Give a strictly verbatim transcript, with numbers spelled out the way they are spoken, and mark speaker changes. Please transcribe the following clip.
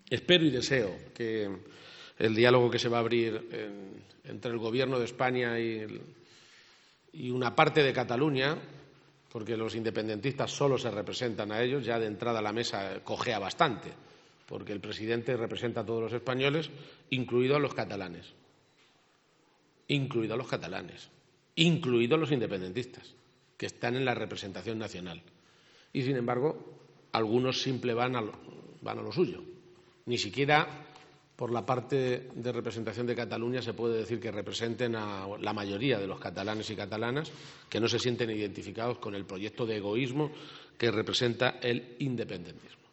Speaker 1: espero y deseo que el diálogo que se va a abrir en, entre el Gobierno de España y, el, y una parte de Cataluña, porque los independentistas solo se representan a ellos, ya de entrada la mesa cojea bastante, porque el presidente representa a todos los españoles, incluidos a los catalanes, incluidos a los catalanes, incluidos los independentistas, que están en la representación nacional. Y, sin embargo, algunos simplemente van a lo, van a lo suyo. Ni siquiera por la parte de representación de Cataluña se puede decir que representen a la mayoría de los catalanes y catalanas que no se sienten identificados con el proyecto de egoísmo que representa el independentismo.